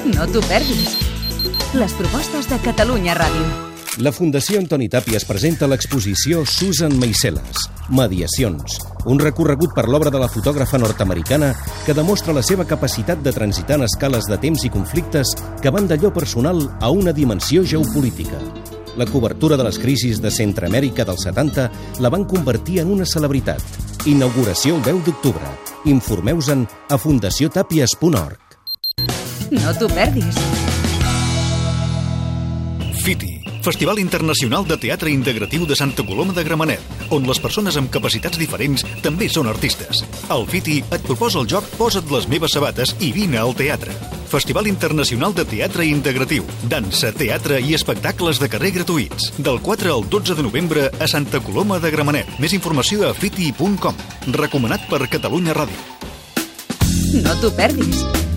No t'ho perdis. Les propostes de Catalunya Ràdio. La Fundació Antoni Tàpies presenta l'exposició Susan Meiselas, Mediacions, un recorregut per l'obra de la fotògrafa nord-americana que demostra la seva capacitat de transitar en escales de temps i conflictes que van d'allò personal a una dimensió geopolítica. La cobertura de les crisis de Centreamèrica dels 70 la van convertir en una celebritat. Inauguració el 10 d'octubre. Informeu-se'n a fundaciotàpies.org. No t'ho perdis. FITI, Festival Internacional de Teatre Integratiu de Santa Coloma de Gramenet, on les persones amb capacitats diferents també són artistes. El FITI et proposa el joc Posa't les meves sabates i vine al teatre. Festival Internacional de Teatre Integratiu, dansa, teatre i espectacles de carrer gratuïts. Del 4 al 12 de novembre a Santa Coloma de Gramenet. Més informació a fiti.com. Recomanat per Catalunya Ràdio. No t'ho perdis.